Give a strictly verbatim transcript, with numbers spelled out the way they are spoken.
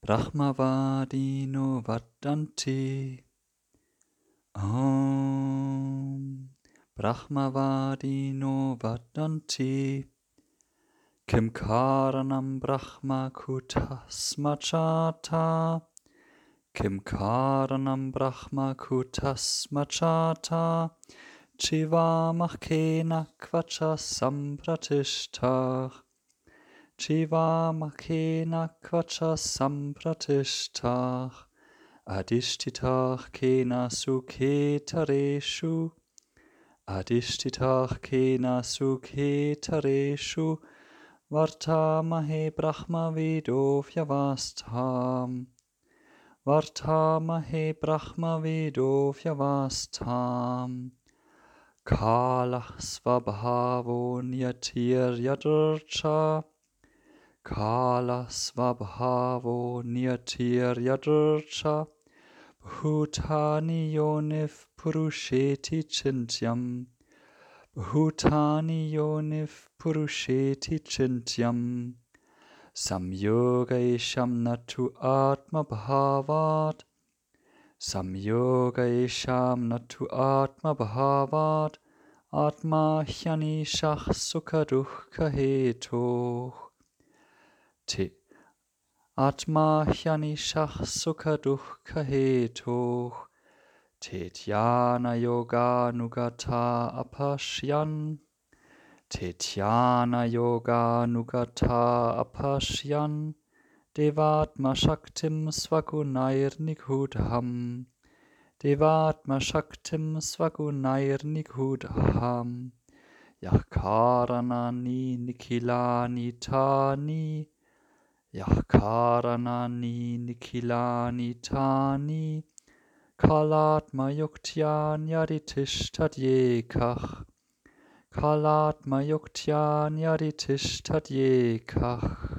Brahmavadino Vadanti. Om Brahmavadino Vadanti. Kim Karanam Brahma Kutasmachata. Kim Karanam Brahma Kutasmachata. Chiva Mahkena Kvacha Sampratishtar. Chiva Mahkena Kvacha Sampratishtar. Adishtitar Kena Sukhetareshu. Adishtitar Kena Sukhetareshu. Vartamahe Brahma Vedo Vyavastam. Vartamahe Brahma Vedo Vyavastam. Kalah Svabhavo Nyatir Yadurcha. Kala Svabhavo Nyatir Yadurcha. Bhutani Yonif Purusheti Chintyam. Bhutani Yonif Purusheti Chintyam. Samyoga Isham Natu Atma Bhavat. Samyoga Isham Natu Atma Bhavat. Atma Hyani Shach Sukha Dukkha Hetoh. Te Atma Hyani Shach Sukha Dukkha Hetoh. Te Dhyana Yoga Nugata Apashyan. Te Dhyana Yoga Nugata Apashyan. Devatma Shaktim Svagunair Nighudham. Devatma Shaktim Svagunair Nighudham. Yakaranani Nikhilani Tani. Yakaranani Nikhilani Tani. Kalatma Yuktyan Yaditishtadyekach. Kalatma Yuktyan Yaditishtadyekach.